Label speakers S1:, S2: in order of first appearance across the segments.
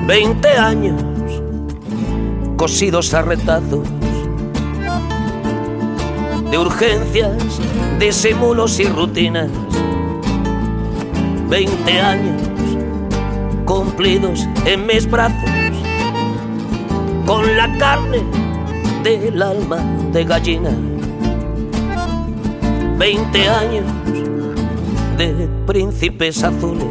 S1: 20 años cosidos a retazos de urgencias, disimulos y rutinas. 20 años cumplidos en mis brazos con la carne del alma de gallina. 20 años de príncipes azules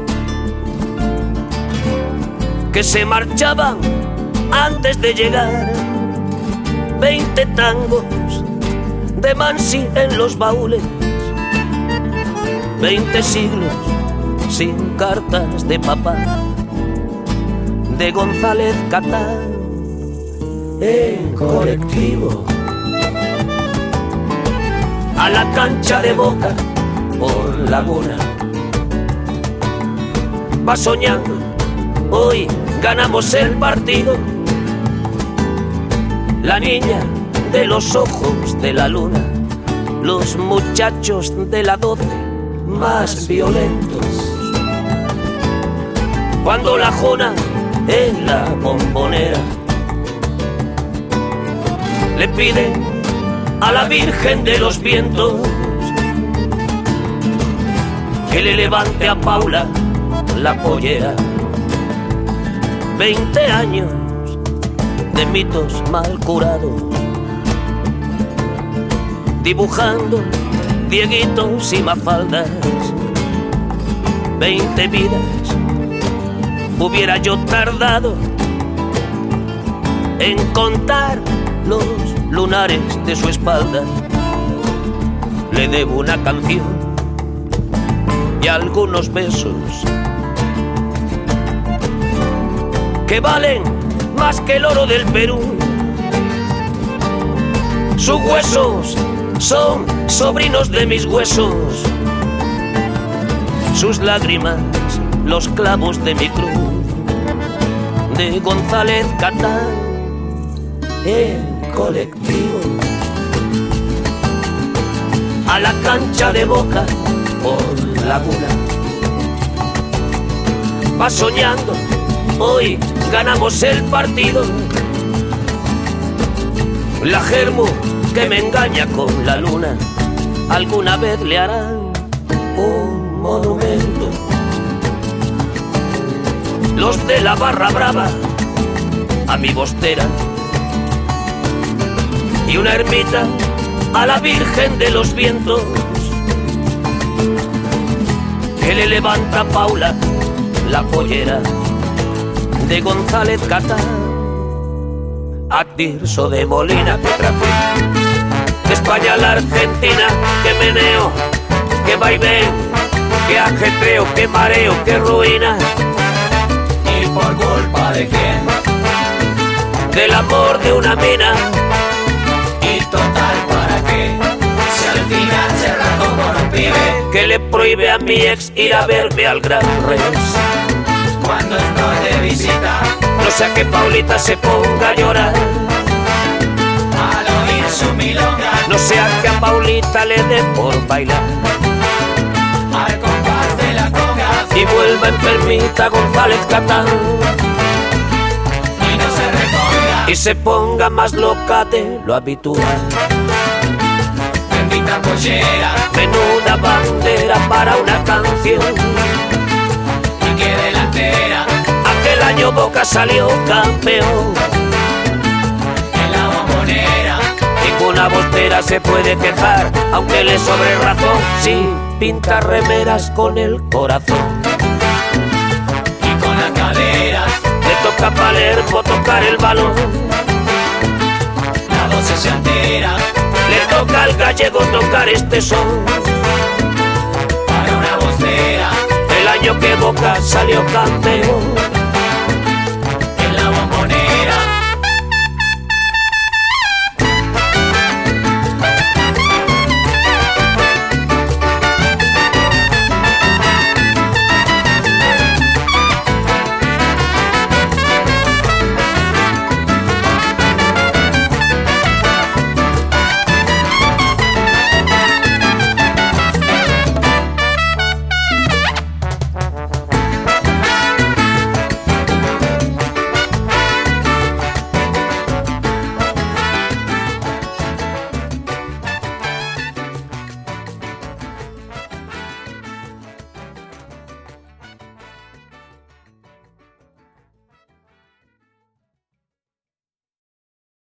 S1: que se marchaban antes de llegar. 20 tangos de Mansi en los baúles. 20 siglos sin cartas de papá, de González Catán en colectivo a la cancha de Boca por Laguna. Va soñando, hoy ganamos el partido. La niña de los ojos de la luna, los muchachos de la 12 más violentos. Cuando la Jona en la Bombonera le pide a la Virgen de los Vientos que le levante a Paula la pollera. 20 años de mitos mal curados, dibujando dieguitos y mafaldas. 20 vidas hubiera yo tardado en contar los lunares de su espalda. Le debo una canción y algunos besos que valen más que el oro del Perú. Sus huesos son sobrinos de mis huesos, sus lágrimas los clavos de mi cruz. De González Catán en colectivo a la cancha de Boca por Laguna. Va soñando, hoy ganamos el partido. La germo que me engaña con la luna, alguna vez le harán un monumento. Los de la barra brava a mi Bostera y una ermita a la Virgen de los Vientos que le levanta a Paula la pollera. De González Catán a Tirso de Molina que trafica, de España a la Argentina que meneo, que vaivén, que ajetreo, que mareo, que ruina.
S2: ¿Y por culpa de quién?
S1: Del amor de una mina.
S2: ¿Y total para qué? Si al final se rajó por un pibe
S1: que le prohíbe a mi ex ir a verme al Gran Rex.
S2: Cuando estoy de visita,
S1: no sea que Paulita se ponga a llorar
S2: al oír su milonga,
S1: no sea que a Paulita le dé por bailar
S2: al compás de la conga
S1: y vuelva enfermita González Catán
S2: y no se reponga
S1: y se ponga más loca de lo habitual.
S2: Bendita pollera,
S1: Menuda bandera para una canción.
S2: y que delantera
S1: Aquel año Boca salió campeón.
S2: en la Bombonera.
S1: Ninguna Bostera se puede quejar, aunque le sobre razón. Sí, pinta remeras con el corazón.
S2: Y con las caderas
S1: Le toca a Palermo tocar el balón.
S2: la 12 se altera
S1: Le toca al gallego tocar este son.
S2: para una Bostera.
S1: El año que Boca salió campeón.